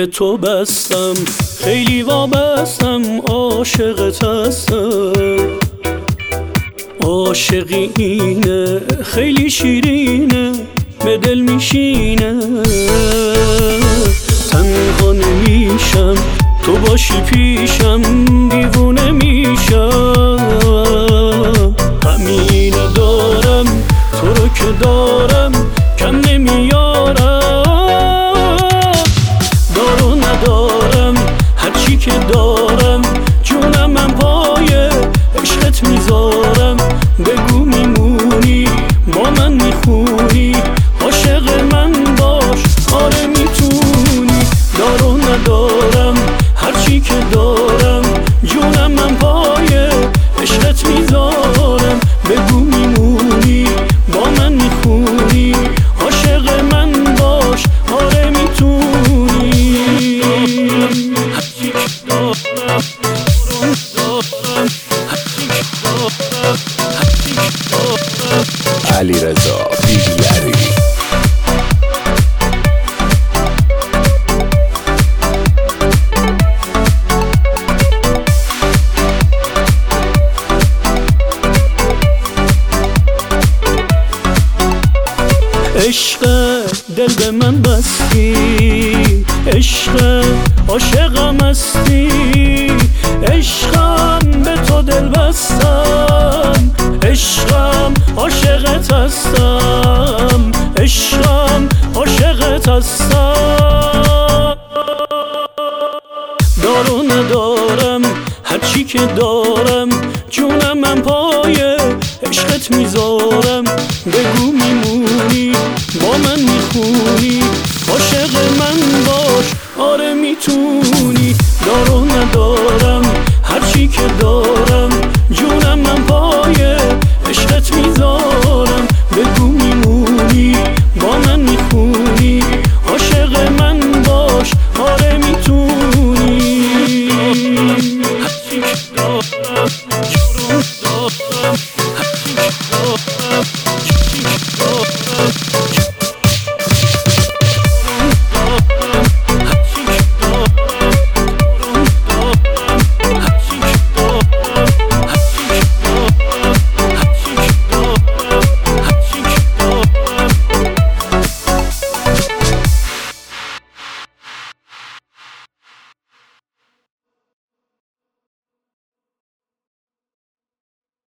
به تو بستم، خیلی وابستم، عاشقت هستم. عاشقی اینه، خیلی شیرینه، به دل میشینه. تنها نمیشم تو باشی پیشم، دیوونه میشم. همینه دارم تو رو که دارم، کم نمیارم. دارو ندارم هرچی که دارم، جونم من پای عشقت میذارم. بگو میمونی با من میخونی، عاشق من باش آره میتونی. دارو ندارم هرچی که دارم، جونم من پای عشقت میذارم. بگو میمونی با من میخونی، عاشق من باش آره میتونی. هرچی که دارم علیرضا بیلیری. عشق دل به من بستی، عشق عاشقم هستی. عشقم به تو دل بستم، عشقم عاشقت هستم. عشقم عاشقت هستم. دارو ندارم هرچی که دارم، جونم من پای عشقت میذارم. بگو